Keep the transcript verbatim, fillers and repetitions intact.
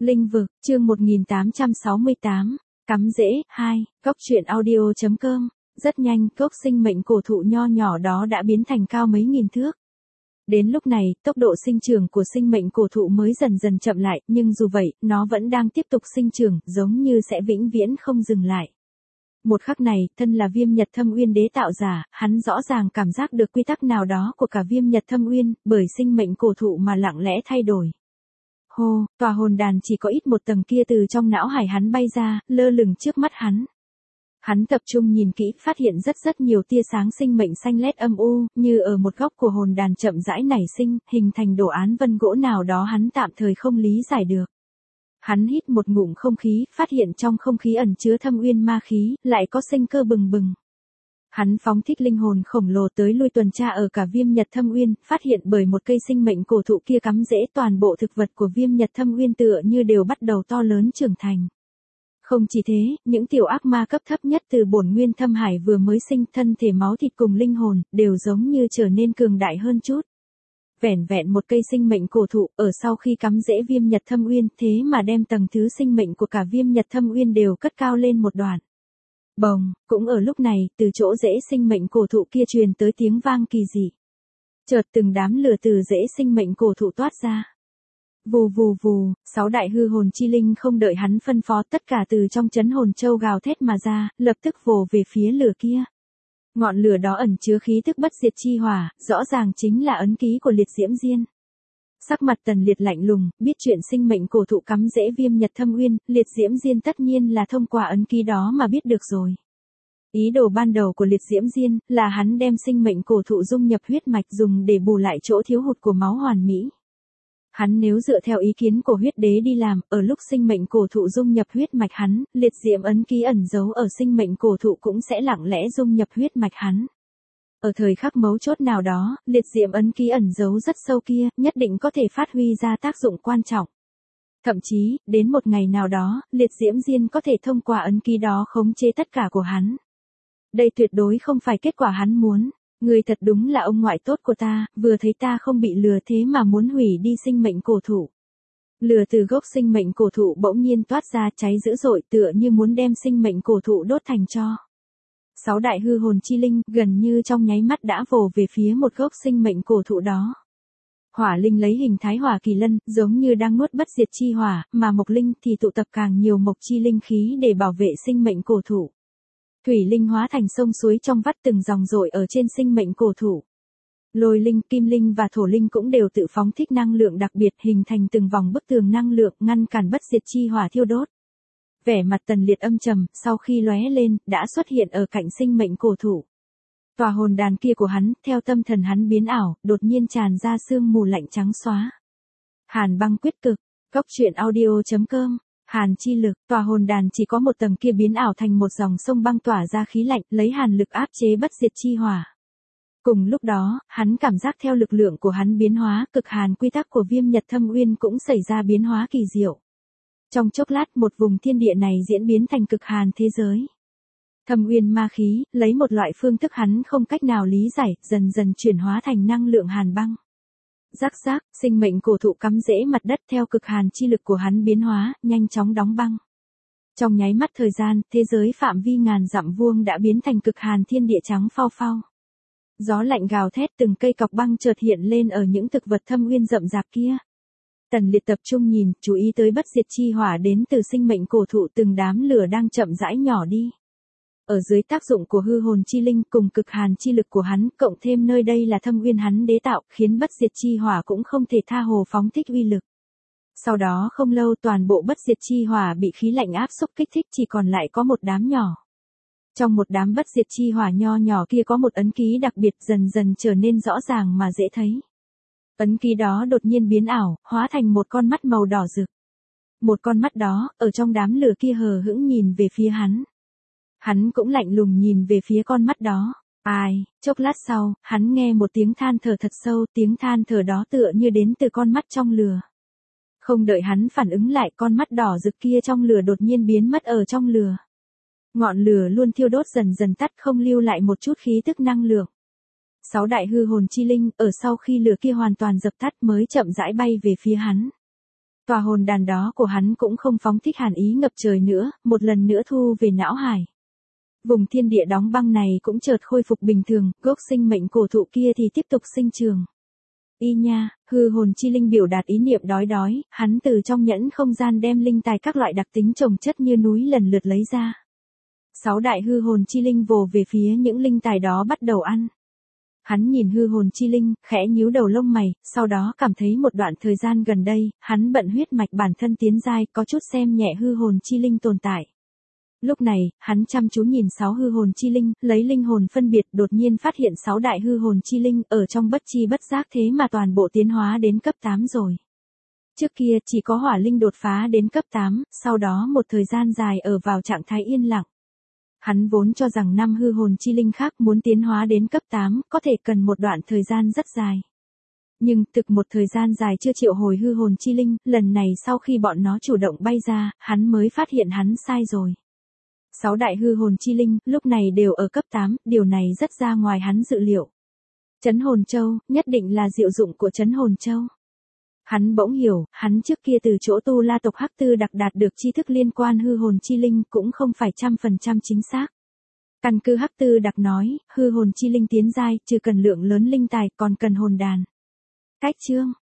Linh vực, chương một nghìn tám trăm sáu mươi tám, cắm rễ, hai, góc truyện audio.com, rất nhanh, gốc sinh mệnh cổ thụ nho nhỏ đó đã biến thành cao mấy nghìn thước. Đến lúc này, tốc độ sinh trưởng của sinh mệnh cổ thụ mới dần dần chậm lại, nhưng dù vậy, nó vẫn đang tiếp tục sinh trưởng, giống như sẽ vĩnh viễn không dừng lại. Một khắc này, thân là Viêm Nhật Thâm Uyên đế tạo giả, hắn rõ ràng cảm giác được quy tắc nào đó của cả Viêm Nhật Thâm Uyên, bởi sinh mệnh cổ thụ mà lặng lẽ thay đổi. Hô, tòa hồn đàn chỉ có ít một tầng kia từ trong não hải hắn bay ra, lơ lửng trước mắt hắn. Hắn tập trung nhìn kỹ, phát hiện rất rất nhiều tia sáng sinh mệnh xanh lét âm u, như ở một góc của hồn đàn chậm rãi nảy sinh, hình thành đồ án vân gỗ nào đó hắn tạm thời không lý giải được. Hắn hít một ngụm không khí, phát hiện trong không khí ẩn chứa thâm uyên ma khí, lại có sinh cơ bừng bừng. Hắn phóng thích linh hồn khổng lồ tới lui tuần tra ở cả Viêm Nhật Thâm Uyên, phát hiện bởi một cây sinh mệnh cổ thụ kia cắm rễ toàn bộ thực vật của Viêm Nhật Thâm Uyên tựa như đều bắt đầu to lớn trưởng thành. Không chỉ thế, những tiểu ác ma cấp thấp nhất từ bổn nguyên thâm hải vừa mới sinh, thân thể máu thịt cùng linh hồn, đều giống như trở nên cường đại hơn chút. Vẻn vẹn một cây sinh mệnh cổ thụ, ở sau khi cắm rễ Viêm Nhật Thâm Uyên, thế mà đem tầng thứ sinh mệnh của cả Viêm Nhật Thâm Uyên đều cất cao lên một đoạn. Bồng, cũng ở lúc này, từ chỗ rễ sinh mệnh cổ thụ kia truyền tới tiếng vang kỳ dị. Chợt từng đám lửa từ rễ sinh mệnh cổ thụ toát ra. Vù vù vù, sáu đại hư hồn chi linh không đợi hắn phân phó, tất cả từ trong chấn hồn châu gào thét mà ra, lập tức vồ về phía lửa kia. Ngọn lửa đó ẩn chứa khí tức bất diệt chi hỏa, rõ ràng chính là ấn ký của liệt diễm diên. Sắc mặt Tần Liệt lạnh lùng, biết chuyện sinh mệnh cổ thụ cắm rễ Viêm Nhật Thâm Uyên, liệt diễm diên tất nhiên là thông qua ấn ký đó mà biết được rồi. Ý đồ ban đầu của liệt diễm diên là hắn đem sinh mệnh cổ thụ dung nhập huyết mạch dùng để bù lại chỗ thiếu hụt của máu hoàn mỹ. Hắn nếu dựa theo ý kiến của huyết đế đi làm, ở lúc sinh mệnh cổ thụ dung nhập huyết mạch hắn, liệt diễm ấn ký ẩn giấu ở sinh mệnh cổ thụ cũng sẽ lặng lẽ dung nhập huyết mạch hắn. Ở thời khắc mấu chốt nào đó, liệt diễm ấn ký ẩn giấu rất sâu kia, nhất định có thể phát huy ra tác dụng quan trọng. Thậm chí, đến một ngày nào đó, liệt diễm diên có thể thông qua ấn ký đó khống chế tất cả của hắn. Đây tuyệt đối không phải kết quả hắn muốn. Người thật đúng là ông ngoại tốt của ta, vừa thấy ta không bị lừa thế mà muốn hủy đi sinh mệnh cổ thụ. Lửa từ gốc sinh mệnh cổ thụ bỗng nhiên toát ra, cháy dữ dội tựa như muốn đem sinh mệnh cổ thụ đốt thành tro. Sáu đại hư hồn chi linh gần như trong nháy mắt đã vồ về phía một gốc sinh mệnh cổ thụ đó. Hỏa linh lấy hình thái hỏa kỳ lân, giống như đang nuốt bất diệt chi hỏa, mà mộc linh thì tụ tập càng nhiều mộc chi linh khí để bảo vệ sinh mệnh cổ thụ. Thủy linh hóa thành sông suối trong vắt từng dòng dội ở trên sinh mệnh cổ thụ. Lôi linh, kim linh và thổ linh cũng đều tự phóng thích năng lượng đặc biệt, hình thành từng vòng bức tường năng lượng ngăn cản bất diệt chi hỏa thiêu đốt. Vẻ mặt Tần Liệt âm trầm, sau khi lóe lên, đã xuất hiện ở cạnh sinh mệnh cổ thụ. Tòa hồn đàn kia của hắn, theo tâm thần hắn biến ảo, đột nhiên tràn ra sương mù lạnh trắng xóa. Hàn băng quyết cực, góc truyện audio.com. Hàn chi lực, tòa hồn đàn chỉ có một tầng kia biến ảo thành một dòng sông băng tỏa ra khí lạnh, lấy hàn lực áp chế bất diệt chi hỏa. Cùng lúc đó, hắn cảm giác theo lực lượng của hắn biến hóa, cực hàn quy tắc của Viêm Nhật Thâm Uyên cũng xảy ra biến hóa kỳ diệu. Trong chốc lát, một vùng thiên địa này diễn biến thành cực hàn thế giới. Thâm Uyên ma khí, lấy một loại phương thức hắn không cách nào lý giải, dần dần chuyển hóa thành năng lượng hàn băng. Rắc rác, sinh mệnh cổ thụ cắm rễ mặt đất theo cực hàn chi lực của hắn biến hóa, nhanh chóng đóng băng. Trong nháy mắt thời gian, thế giới phạm vi ngàn dặm vuông đã biến thành cực hàn thiên địa trắng phau phau. Gió lạnh gào thét, từng cây cọc băng chợt hiện lên ở những thực vật thâm uyên rậm rạp kia. Tần Liệt tập trung nhìn, chú ý tới bất diệt chi hỏa đến từ sinh mệnh cổ thụ, từng đám lửa đang chậm rãi nhỏ đi. Ở dưới tác dụng của hư hồn chi linh cùng cực hàn chi lực của hắn, cộng thêm nơi đây là Thâm Uyên hắn đế tạo, khiến bất diệt chi hỏa cũng không thể tha hồ phóng thích uy lực. Sau đó không lâu toàn bộ bất diệt chi hỏa bị khí lạnh áp xúc kích thích, chỉ còn lại có một đám nhỏ. Trong một đám bất diệt chi hỏa nho nhỏ kia có một ấn ký đặc biệt dần dần trở nên rõ ràng mà dễ thấy. Ấn ký đó đột nhiên biến ảo, hóa thành một con mắt màu đỏ rực. Một con mắt đó, ở trong đám lửa kia hờ hững nhìn về phía hắn. Hắn cũng lạnh lùng nhìn về phía con mắt đó. Ai, chốc lát sau, hắn nghe một tiếng than thở thật sâu, tiếng than thở đó tựa như đến từ con mắt trong lửa. Không đợi hắn phản ứng lại, con mắt đỏ rực kia trong lửa đột nhiên biến mất ở trong lửa. Ngọn lửa luôn thiêu đốt dần dần tắt, không lưu lại một chút khí tức năng lượng. Sáu đại hư hồn chi linh, ở sau khi lửa kia hoàn toàn dập tắt mới chậm rãi bay về phía hắn. Tòa hồn đàn đó của hắn cũng không phóng thích hàn ý ngập trời nữa, một lần nữa thu về não hải. Vùng thiên địa đóng băng này cũng chợt khôi phục bình thường, gốc sinh mệnh cổ thụ kia thì tiếp tục sinh trường. Y nha, hư hồn chi linh biểu đạt ý niệm đói đói, hắn từ trong nhẫn không gian đem linh tài các loại đặc tính trồng chất như núi lần lượt lấy ra. Sáu đại hư hồn chi linh vồ về phía những linh tài đó bắt đầu ăn. Hắn nhìn hư hồn chi linh, khẽ nhíu đầu lông mày, sau đó cảm thấy một đoạn thời gian gần đây, hắn bận huyết mạch bản thân tiến giai, có chút xem nhẹ hư hồn chi linh tồn tại. Lúc này, hắn chăm chú nhìn sáu hư hồn chi linh, lấy linh hồn phân biệt, đột nhiên phát hiện sáu đại hư hồn chi linh ở trong bất chi bất giác thế mà toàn bộ tiến hóa đến cấp tám rồi. Trước kia chỉ có hỏa linh đột phá đến cấp tám, sau đó một thời gian dài ở vào trạng thái yên lặng. Hắn vốn cho rằng năm hư hồn chi linh khác muốn tiến hóa đến cấp tám, có thể cần một đoạn thời gian rất dài. Nhưng, thực một thời gian dài chưa triệu hồi hư hồn chi linh, lần này sau khi bọn nó chủ động bay ra, hắn mới phát hiện hắn sai rồi. Sáu đại hư hồn chi linh, lúc này đều ở cấp tám, điều này rất ra ngoài hắn dự liệu. Trấn hồn châu, nhất định là diệu dụng của trấn hồn châu. Hắn bỗng hiểu, hắn trước kia từ chỗ tu la tộc Hắc Tư Đặc đạt được tri thức liên quan hư hồn chi linh cũng không phải trăm phần trăm chính xác. Căn cứ Hắc Tư Đặc nói, hư hồn chi linh tiến giai, trừ cần lượng lớn linh tài, còn cần hồn đàn. Cách chương